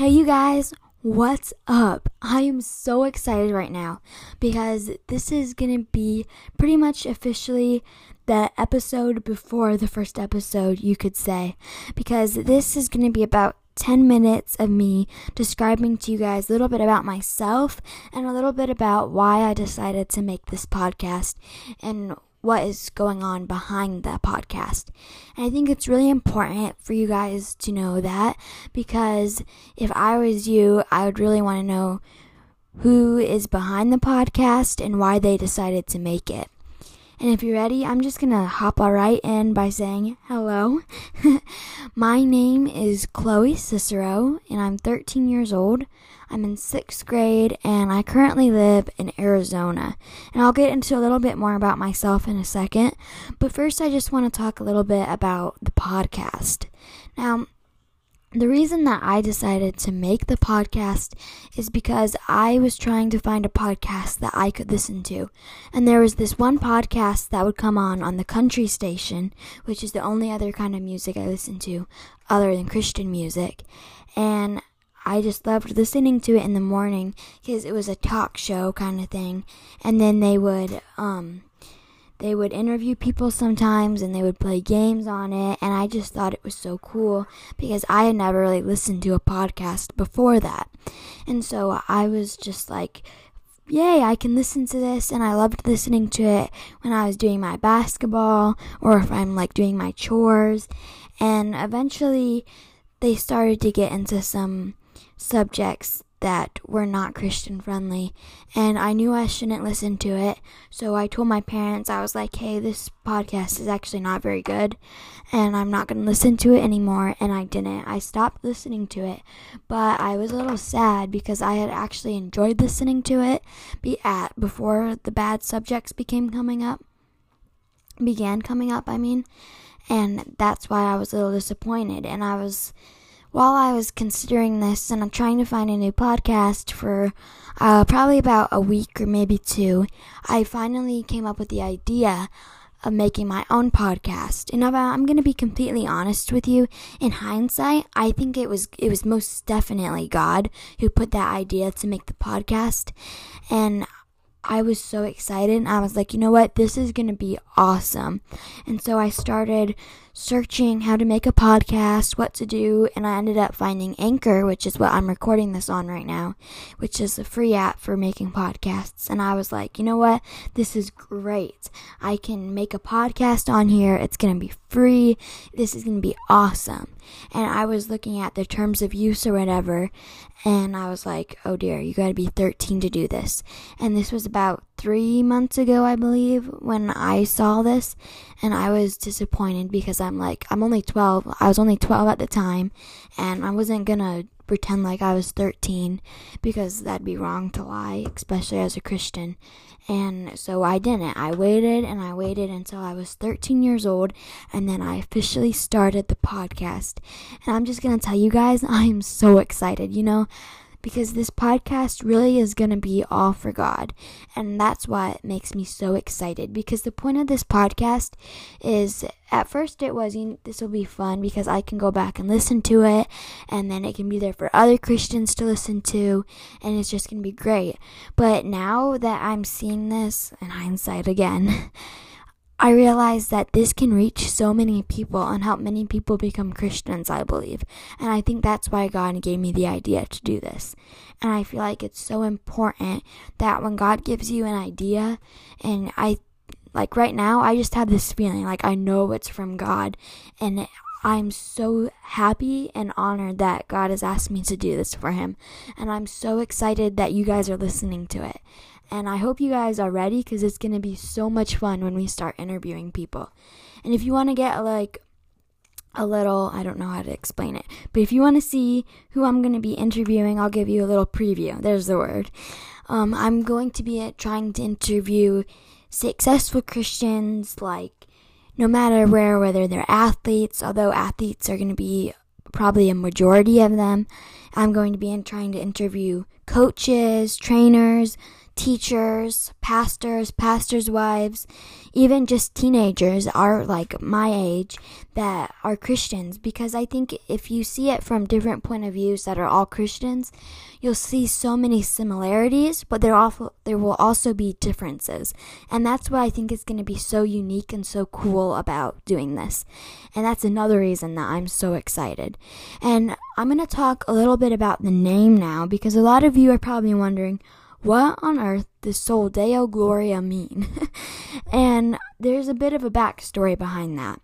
Hey you guys, what's up? I am so excited right now because this is going to be pretty much officially the episode before the first episode, you could say, because this is going to be about 10 minutes of me describing to you guys a little bit about myself and a little bit about why I decided to make this podcast and what is going on behind the podcast. And I think it's really important for you guys to know that, because if I was you, I would really want to know who is behind the podcast and why they decided to make it. And if you're ready, I'm just going to hop right in by saying hello. My name is Chloe Cicero, and I'm 13 years old. I'm in 6th grade, and I currently live in Arizona. And I'll get into a little bit more about myself in a second. But first, I just want to talk a little bit about the podcast. Now, the reason that I decided to make the podcast is because I was trying to find a podcast that I could listen to. And there was this one podcast that would come on the country station, which is the only other kind of music I listen to other than Christian music. And I just loved listening to it in the morning because it was a talk show kind of thing. And then they would interview people sometimes, and they would play games on it, and I just thought it was so cool because I had never really listened to a podcast before that. And so I was just like, yay, I can listen to this, and I loved listening to it when I was doing my basketball or if I'm like doing my chores. And eventually they started to get into some subjects that were not Christian friendly, and I knew I shouldn't listen to it, so I told my parents, I was like, hey, this podcast is actually not very good, and I'm not going to listen to it anymore, and I didn't. I stopped listening to it, but I was a little sad because I had actually enjoyed listening to it before the bad subjects began coming up, and that's why I was a little disappointed, and while I was considering this and I'm trying to find a new podcast for probably about a week or maybe 2, I finally came up with the idea of making my own podcast. And I'm going to be completely honest with you. In hindsight, I think it was most definitely God who put that idea to make the podcast. And I was so excited, and I was like, you know what, this is going to be awesome. And so I started searching how to make a podcast, what to do, and I ended up finding Anchor, which is what I'm recording this on right now, which is a free app for making podcasts. And I was like, you know what, this is great. I can make a podcast on here. It's going to be free. This is going to be awesome. And I was looking at the terms of use or whatever, and I was like, oh dear, you got to be 13 to do this. And this was about 3 months ago, I believe, when I saw this, and I was disappointed because I'm only 12. I was only 12 at the time, and I wasn't going to pretend like I was 13 because that'd be wrong to lie, especially as a Christian. And so I didn't. I waited until I was 13 years old, and then I officially started the podcast. And I'm just going to tell you guys, I am so excited, because this podcast really is going to be all for God. And that's why it makes me so excited, because the point of this podcast is, at first it was, this will be fun because I can go back and listen to it, and then it can be there for other Christians to listen to, and it's just going to be great. But now that I'm seeing this, in hindsight again, I realize that this can reach so many people and help many people become Christians, I believe. And I think that's why God gave me the idea to do this. And I feel like it's so important that when God gives you an idea, and right now, I just have this feeling like I know it's from God. And I'm so happy and honored that God has asked me to do this for Him. And I'm so excited that you guys are listening to it. And I hope you guys are ready, because it's going to be so much fun when we start interviewing people. And if you want to get a little, I don't know how to explain it, but if you want to see who I'm going to be interviewing, I'll give you a little preview. There's the word. I'm going to be trying to interview successful Christians, no matter whether they're athletes, although athletes are going to be probably a majority of them. I'm going to be trying to interview coaches, trainers, teachers, pastors' wives, even just teenagers are like my age that are Christians, because I think if you see it from different point of views that are all Christians, you'll see so many similarities, but there will also be differences. And that's what I think is going to be so unique and so cool about doing this. And that's another reason that I'm so excited. And I'm going to talk a little bit about the name now, because a lot of you are probably wondering, what on earth does Sol Deo Gloria mean? And there's a bit of a backstory behind that.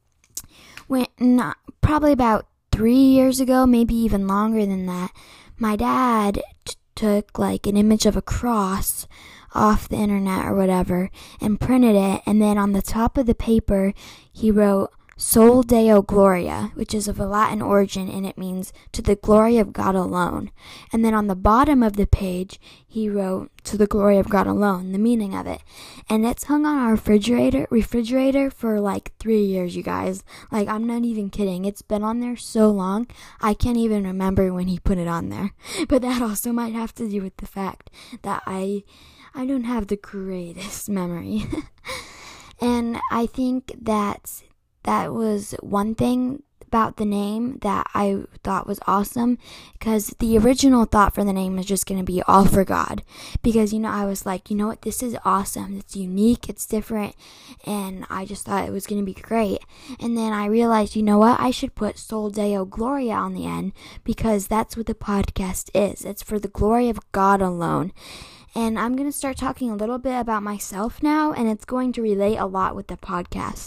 Probably about 3 years ago, maybe even longer than that, my dad took like an image of a cross off the internet or whatever and printed it, and then on the top of the paper he wrote Sol Deo Gloria, which is of a Latin origin, and it means to the glory of God alone. And then on the bottom of the page, he wrote to the glory of God alone, the meaning of it. And it's hung on our refrigerator for like 3 years, you guys. Like, I'm not even kidding. It's been on there so long, I can't even remember when he put it on there. But that also might have to do with the fact that I don't have the greatest memory. And I think that was one thing about the name that I thought was awesome, because the original thought for the name is just going to be All for God, because, I was like, you know what, this is awesome, it's unique, it's different, and I just thought it was going to be great. And then I realized, you know what, I should put Sol Deo Gloria on the end, because that's what the podcast is. It's for the glory of God alone. And I'm going to start talking a little bit about myself now, and it's going to relate a lot with the podcast.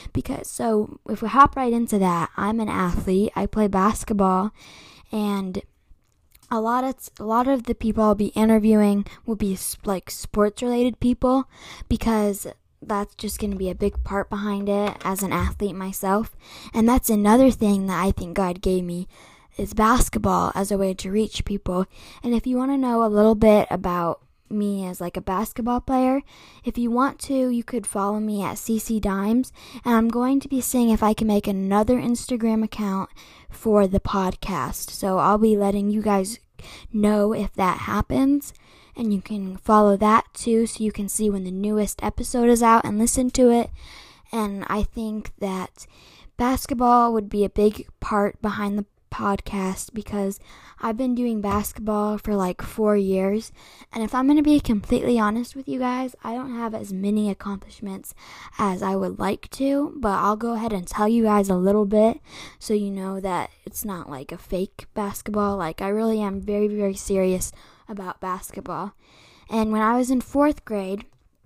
So if we hop right into that, I'm an athlete. I play basketball, and a lot of the people I'll be interviewing will be like sports-related people, because that's just going to be a big part behind it as an athlete myself. And that's another thing that I think God gave me, is basketball as a way to reach people. And if you want to know a little bit about me as like a basketball player, if you want to, you could follow me at CC Dimes, and I'm going to be seeing if I can make another Instagram account for the podcast, so I'll be letting you guys know if that happens, and you can follow that too, so you can see when the newest episode is out and listen to it. And I think that basketball would be a big part behind the podcast, because I've been doing basketball for like 4 years, and if I'm going to be completely honest with you guys, I don't have as many accomplishments as I would like to, but I'll go ahead and tell you guys a little bit so you know that it's not like a fake basketball. Like, I really am very, very serious about basketball. And when I was in 4th grade,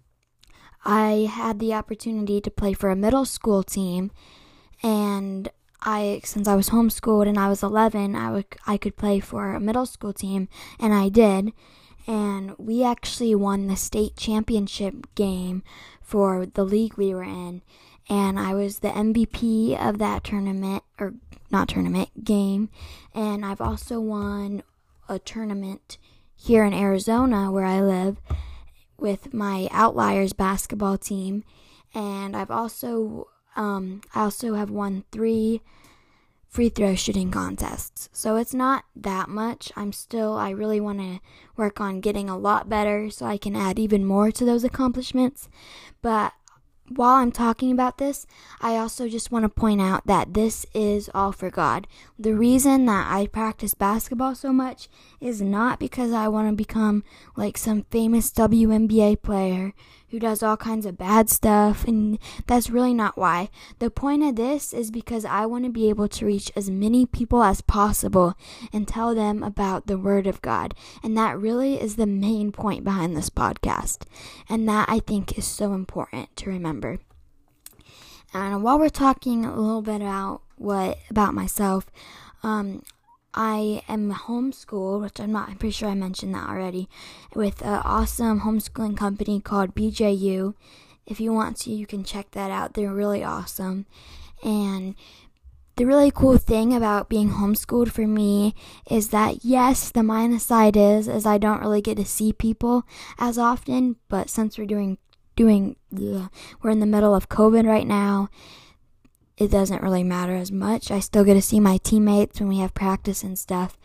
I had the opportunity to play for a middle school team, and since I was homeschooled and I was 11, I could play for a middle school team, and I did. And we actually won the state championship game for the league we were in, and I was the MVP of that game. And I've also won a tournament here in Arizona where I live with my Outliers basketball team, and I also have won 3 free throw shooting contests. So it's not that much. I really want to work on getting a lot better so I can add even more to those accomplishments. But while I'm talking about this, I also just want to point out that this is all for God. The reason that I practice basketball so much is not because I want to become like some famous WNBA player who does all kinds of bad stuff, and that's really not why. The point of this is because I want to be able to reach as many people as possible and tell them about the Word of God. And that really is the main point behind this podcast. And that, I think, is so important to remember. And while we're talking a little bit about myself, I am homeschooled, which I'm pretty sure I mentioned that already, with an awesome homeschooling company called BJU. If you want to, you can check that out. They're really awesome. And the really cool thing about being homeschooled for me is that, yes, the minus side is I don't really get to see people as often, but since we're in the middle of COVID right now, it doesn't really matter as much. I still get to see my teammates when we have practice and stuff.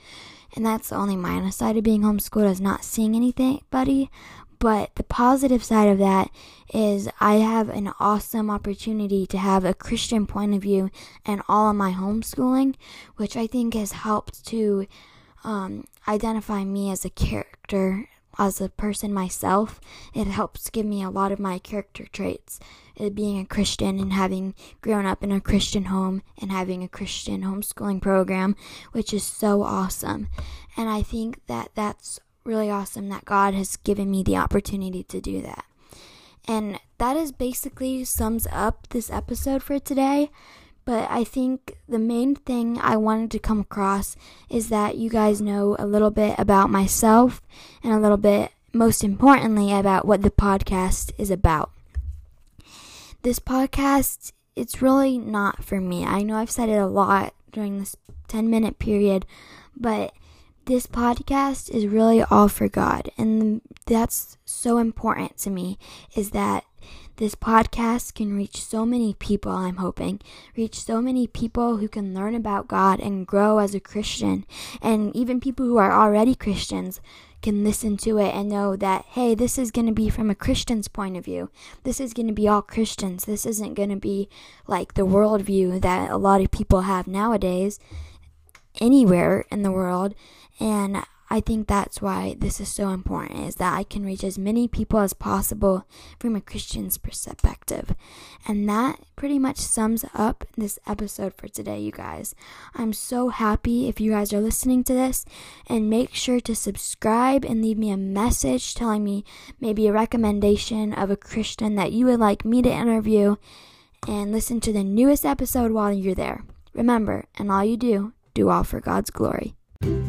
And that's the only minus side of being homeschooled, is not seeing anybody. But the positive side of that is I have an awesome opportunity to have a Christian point of view in all of my homeschooling, which I think has helped to identify me as a character, as a person myself. It helps give me a lot of my character traits, being a Christian and having grown up in a Christian home and having a Christian homeschooling program, which is so awesome. And I think that that's really awesome that God has given me the opportunity to do that. And that is basically sums up this episode for today. But I think the main thing I wanted to come across is that you guys know a little bit about myself and a little bit, most importantly, about what the podcast is about. This podcast, it's really not for me. I know I've said it a lot during this 10-minute period, but this podcast is really all for God. And that's so important to me, is that this podcast can reach so many people, I'm hoping. Reach so many people who can learn about God and grow as a Christian. And even people who are already Christians can listen to it and know that, hey, this is going to be from a Christian's point of view. This is going to be all Christians. This isn't going to be like the worldview that a lot of people have nowadays anywhere in the world. And I think that's why this is so important, is that I can reach as many people as possible from a Christian's perspective. And that pretty much sums up this episode for today, you guys. I'm so happy if you guys are listening to this, and make sure to subscribe and leave me a message telling me maybe a recommendation of a Christian that you would like me to interview, and listen to the newest episode while you're there. Remember, in all you do, do all for God's glory.